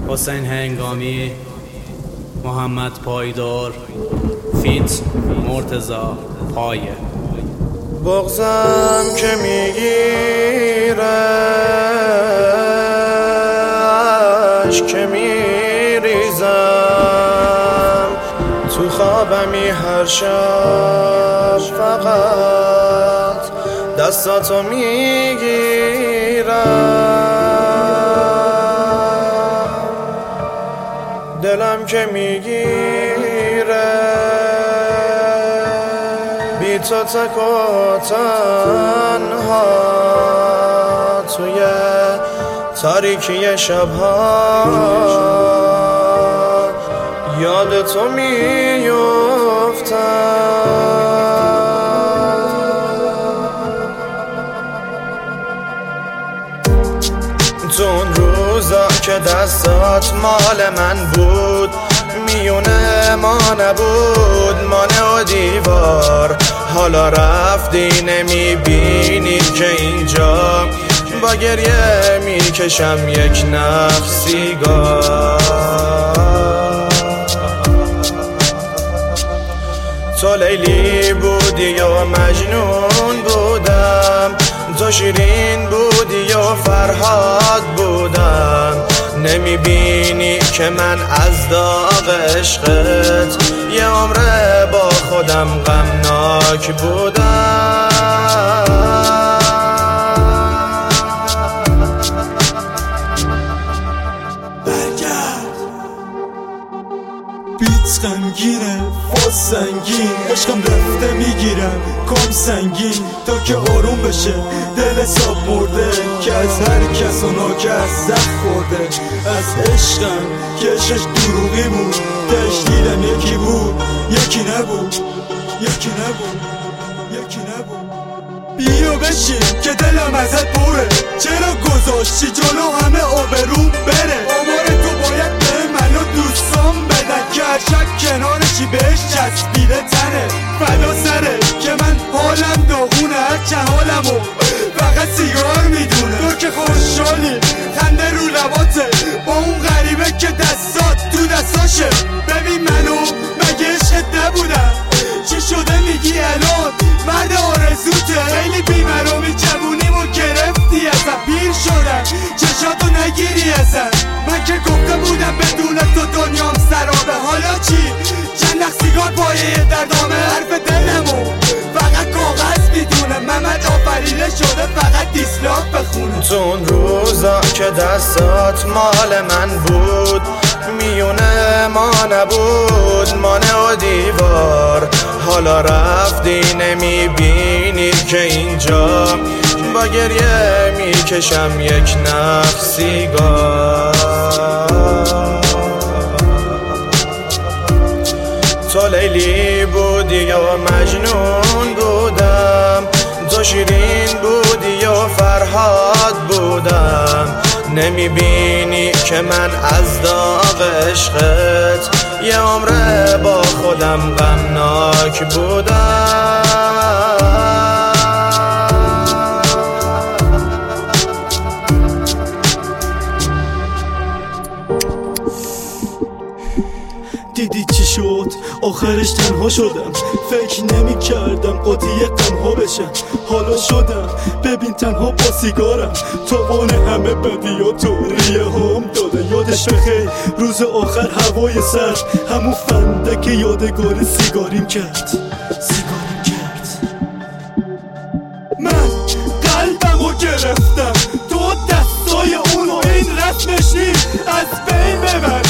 حسین هنگامی، محمد پایدار، فیت مرتضا پایه. بغضم که میگیره، عشق که میریزم تو خوابمی هر شب، فقط دستاتو میگیرم. دلم که میگیره بی تو تک و تنها توی تاریکی شبها، یاد تو میفتم. تو اون روزا که دستات مال من بود، میونه ما نبود، مانع و دیوار. حالا رفتی نمیبینی که اینجا با گریه میکشم یک نخ سیگار. تو لیلی بودی و مجنون بودم، تو شیرین بودی و فرهاد بودم. نمیبینی که من از داغ عشقت یه عمره با خودم غمناک بودم. برگرد بیت غمگینه، فاز سنگین، عشقم رفته میگیرم کام سنگین تا که آروم بشه. دل حساب مرده که از هر کس اونا که از زخم خورده. از عشقم که عشقش دروغی بود، تشدیدم یکی بود یکی نبود، یکی نبود، یکی نبود. بیا بشین که دلم ازت پره، چرا گذاشتی جلو همه آبروم بره. آمار تو باید به من و دوستان بدن که هر شب کنارشی بهش چسبیده تنه. فدا سره که من حالم داغونه، هرچه حالمو فقط سیگار میدونه. تو که خوشحالی خنده رو لباته با اون غریبه که دستات تو دستاشه. ببین منو مگه عشقت نبودم؟ چی شده میگی الان مرد آرزوته؟ خیلی بیمرامی جوونیمو گرفتی ازم، پیر شدم چشاتو نگیری ازم. من که گفته بودم بدون تو دنیام سرابه. حالا چی؟ چند نخ سیگار پایه دردامه. حرف دلمو فقط کاغذ میدونه، محمد آفریده شده فقط دیسلاک بخونه. تو اون روزا که دستات مال من بود، میونه ما نبود، مانع و دیوار. حالا رفتی نمیبینی که اینجا با گریه میکشم یک نخ سیگار. تو لیلی بودی و مجنون بودم، تو شیرین بودی و فرهاد بودم. نمیبینی که من از داغ عشقت یه عمره با خودم غمناک بودم. دیدی چی شد؟ آخرش تنها شدم. فکر نمی کردم قاطی تنها بشم، حالا شدم. ببین تنها با سیگارم، توان همه بدیاتو ریه هم داده. یادش بخیر روز آخر هوای سرد، همون فنده که یادگار سیگاریم کرد، سیگاریم کرد. من قلبمو گرفتم تو دستای اونو، این رسمش نیست از بین ببر.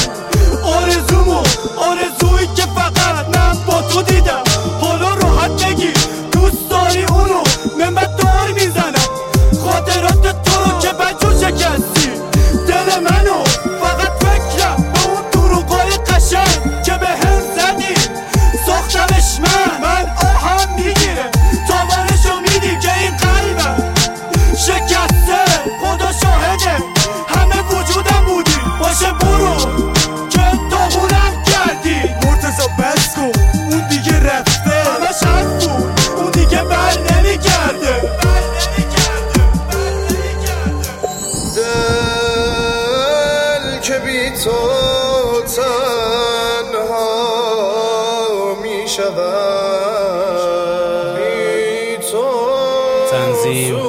آرزویی که فقط من با تو دیدم، حالا راحت بگیر دوست داری اونو. من دار میزنم خاطرات تو رو که بجو شکستی دل منو. فقط فکرم به اون دروغای قشنگ که به هم زدی، ساختمش من آهم میگیره تاوانشو میدی که این قلبم شکسته. تو تنها می شود، بی تو تنظیم